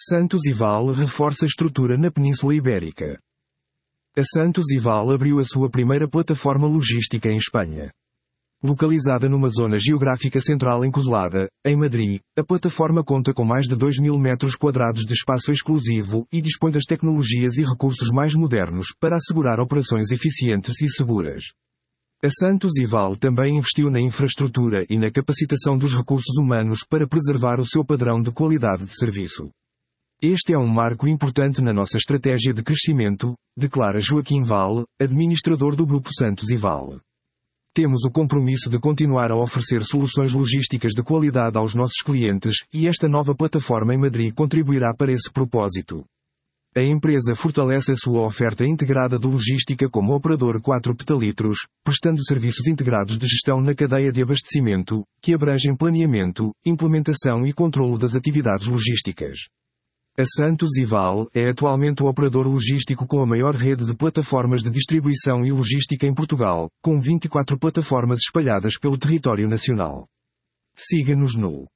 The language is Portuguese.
Santos e Val reforça a estrutura na Península Ibérica. A Santos e Val abriu a sua primeira plataforma logística em Espanha. Localizada numa zona geográfica central enclausurada, em Madrid, a plataforma conta com mais de 2.000 metros quadrados de espaço exclusivo e dispõe das tecnologias e recursos mais modernos para assegurar operações eficientes e seguras. A Santos e Val também investiu na infraestrutura e na capacitação dos recursos humanos para preservar o seu padrão de qualidade de serviço. Este é um marco importante na nossa estratégia de crescimento, declara Joaquim Val, administrador do Grupo Santos e Val. Temos o compromisso de continuar a oferecer soluções logísticas de qualidade aos nossos clientes, e esta nova plataforma em Madrid contribuirá para esse propósito. A empresa fortalece a sua oferta integrada de logística como operador 4 petalitros, prestando serviços integrados de gestão na cadeia de abastecimento, que abrangem planeamento, implementação e controlo das atividades logísticas. A Santos e Val é atualmente o operador logístico com a maior rede de plataformas de distribuição e logística em Portugal, com 24 plataformas espalhadas pelo território nacional. Siga-nos no